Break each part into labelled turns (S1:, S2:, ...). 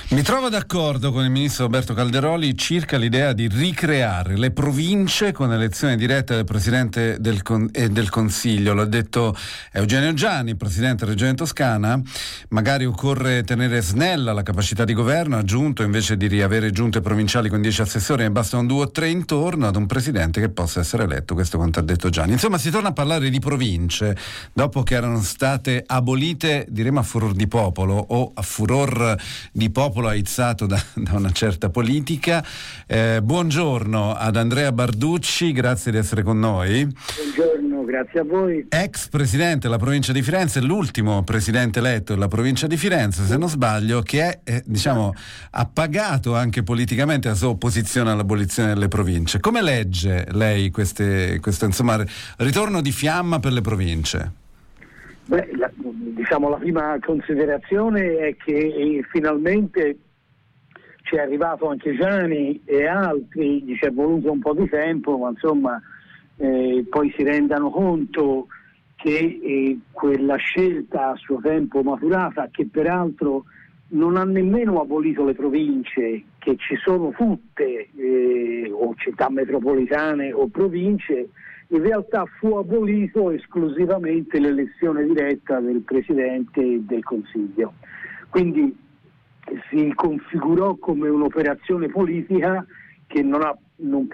S1: Mi trovo d'accordo con il ministro Roberto Calderoli circa l'idea di ricreare le province con elezione diretta del Presidente del Consiglio. L'ha detto Eugenio Giani, Presidente della Regione Toscana. Magari occorre tenere snella la capacità di governo, ha aggiunto, invece di riavere giunte provinciali con 10 assessori, ne bastano 2 o 3 intorno ad un Presidente che possa essere eletto. Questo è quanto ha detto Giani. Insomma, si torna a parlare di province dopo che erano state abolite, diremo a furor di popolo o a furor di popolo aizzato da una certa politica. Buongiorno ad Andrea Barducci, grazie di essere con noi.
S2: Buongiorno, grazie a voi.
S1: Ex presidente della provincia di Firenze, l'ultimo presidente eletto della provincia di Firenze, se non sbaglio, che è ha pagato anche politicamente la sua opposizione all'abolizione delle province. Come legge lei questo insomma ritorno di fiamma per le province?
S2: Beh, la prima considerazione è che finalmente ci è arrivato anche Giani e altri, ci è voluto un po' di tempo, ma insomma poi si rendano conto che quella scelta a suo tempo maturata, che peraltro non ha nemmeno abolito le province, che ci sono tutte, o città metropolitane o province, in realtà fu abolito esclusivamente l'elezione diretta del Presidente del Consiglio. Quindi si configurò come un'operazione politica che non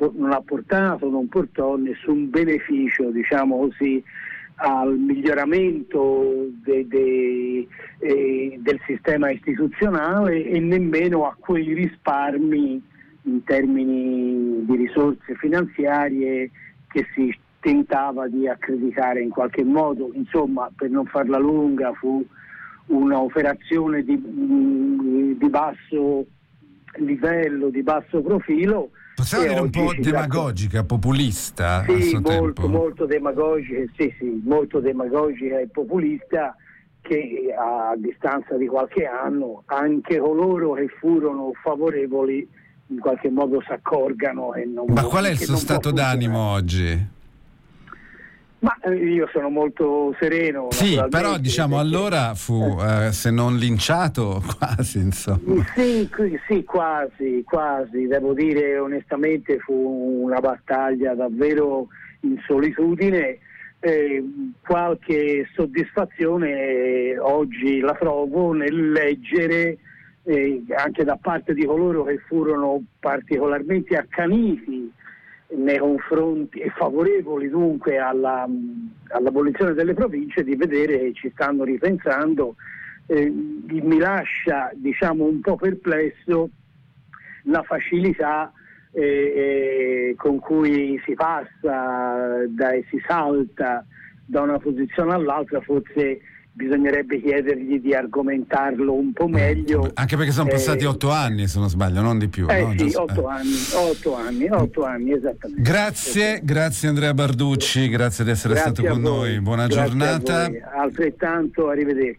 S2: portò nessun beneficio, diciamo così, al miglioramento del sistema istituzionale e nemmeno a quei risparmi in termini di risorse finanziarie che si tentava di accreditare in qualche modo. Insomma, per non farla lunga, fu un'operazione di basso livello, di basso profilo.
S1: Possiamo dire un po' demagogica, populista?
S2: Sì, molto demagogica, molto demagogica e populista, che a distanza di qualche anno anche coloro che furono favorevoli in qualche modo si accorgano.
S1: Ma qual è il suo stato d'animo oggi?
S2: Ma io sono molto sereno.
S1: Sì, però allora fu, se non linciato, quasi, insomma.
S2: Sì, quasi. Devo dire onestamente fu una battaglia davvero in solitudine. Qualche soddisfazione oggi la trovo nel leggere anche da parte di coloro che furono particolarmente accaniti nei confronti e favorevoli dunque all'abolizione delle province, di vedere che ci stanno ripensando. Mi lascia un po' perplesso la facilità con cui si passa si salta da una posizione all'altra. Forse bisognerebbe chiedergli di argomentarlo un po' meglio.
S1: Anche perché sono passati 8 anni, se non sbaglio, non di più. No?
S2: Sì, 8 anni, esattamente.
S1: Grazie Andrea Barducci, grazie di essere stato con noi. Buona giornata.
S2: Altrettanto, arrivederci.